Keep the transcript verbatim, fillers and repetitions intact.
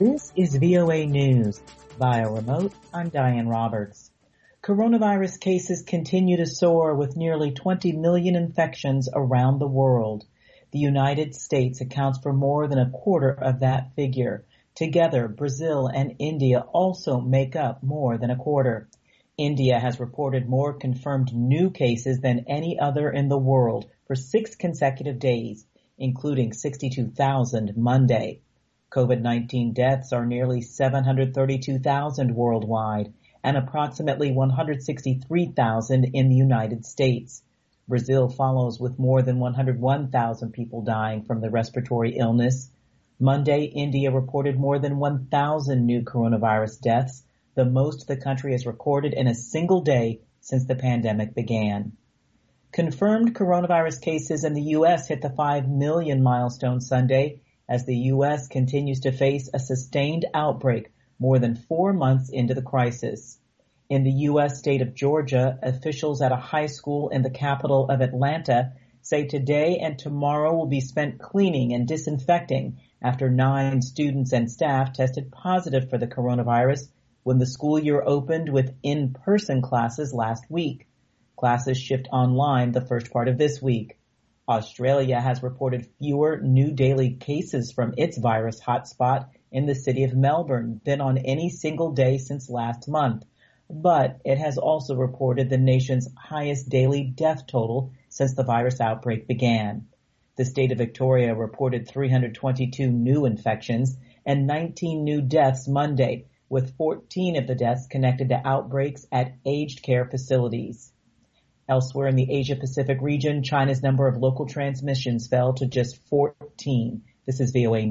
This is V O A News. Via remote, I'm Diane Roberts. Coronavirus cases continue to soar with nearly twenty million infections around the world. The United States accounts for more than a quarter of that figure. Together, Brazil and India also make up more than a quarter. India has reported more confirmed new cases than any other in the world for six consecutive days, including sixty-two thousand Monday. COVID nineteen deaths are nearly seven hundred thirty-two thousand worldwide and approximately one hundred sixty-three thousand in the United States. Brazil follows with more than one hundred one thousand people dying from the respiratory illness. Monday, India reported more than one thousand new coronavirus deaths, the most the country has recorded in a single day since the pandemic began. Confirmed coronavirus cases in the U S hit the five million milestone Sunday, as the U S continues to face a sustained outbreak more than four months into the crisis. In the U S state of Georgia, officials at a high school in the capital of Atlanta say today and tomorrow will be spent cleaning and disinfecting after nine students and staff tested positive for the coronavirus when the school year opened with in-person classes last week. Classes shift online the first part of this week. Australia has reported fewer new daily cases from its virus hotspot in the city of Melbourne than on any single day since last month, but it has also reported the nation's highest daily death total since the virus outbreak began. The state of Victoria reported three hundred twenty-two new infections and nineteen new deaths Monday, with fourteen of the deaths connected to outbreaks at aged care facilities. Elsewhere in the Asia-Pacific region, China's number of local transmissions fell to just fourteen. This is V O A